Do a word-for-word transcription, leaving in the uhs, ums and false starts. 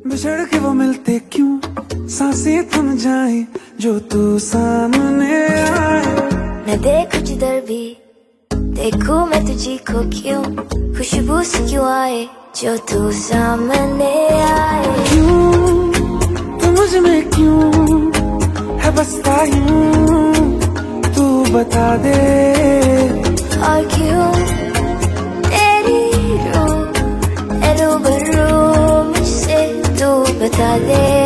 बिछड़ के वो मिलते क्यों, सांसें थम जाए जो तू सामने आए। मैं देखूं जिधर भी, देखूं मैं तुझी को क्यों, खुशबू से क्यों आए जो तू सामने आए। क्यों तू मुझ में क्यों है बसता यूं, तू बता दे। और क्यों तेरी रूह रूबरू मुझसे, तू बता दे।